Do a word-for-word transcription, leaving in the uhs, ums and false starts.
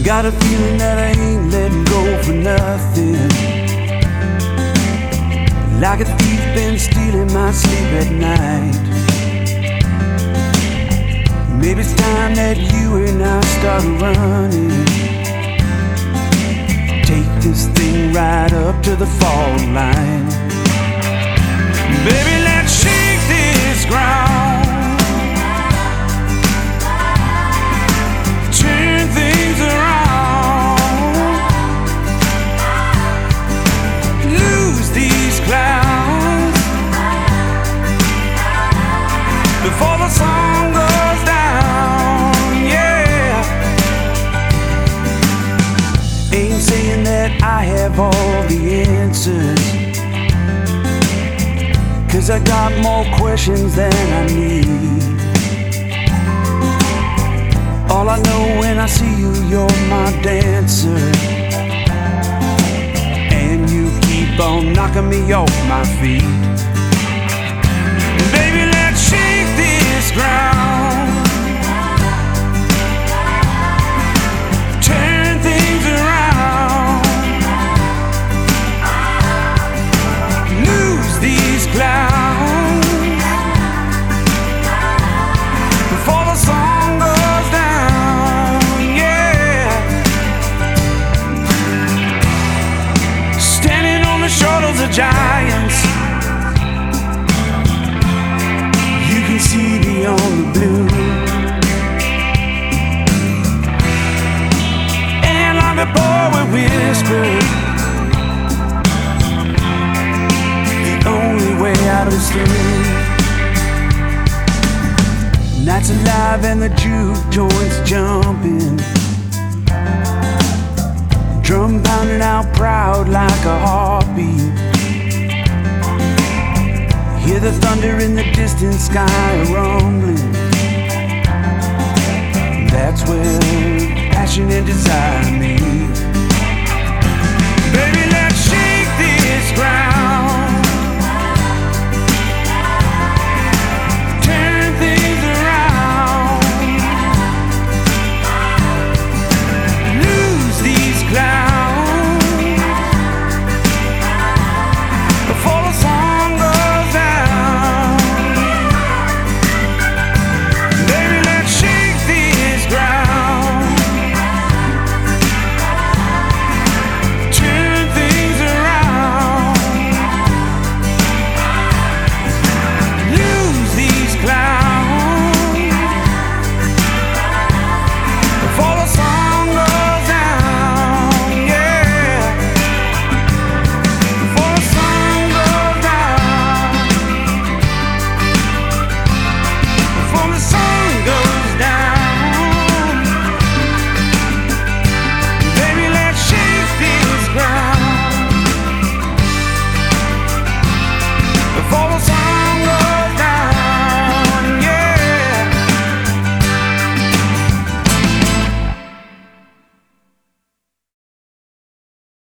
Got a feeling that I ain't letting go for nothing. Like a thief been stealing my sleep at night. Maybe it's time that you and I start running. Take this thing right up to the fall line. Baby, let's shake this ground. Turn things around. Lose these clouds before the sun goes down, yeah. Ain't saying that I have all the answers, 'cause I got more questions than I need. All I know when I see you, you're my dancer, and you keep on knocking me off my feet. Baby, let's shake this ground. Turn things around. Lose these clouds before the sun goes down, yeah. Standing on the shoulders of giants, you can see beyond the blue. And like a poet whispered, the only way out is through. Nights alive and the juke joints jumping, drum pounding out proud like a heartbeat. Hear the thunder in the distant sky rumbling. That's where passion and desire meet.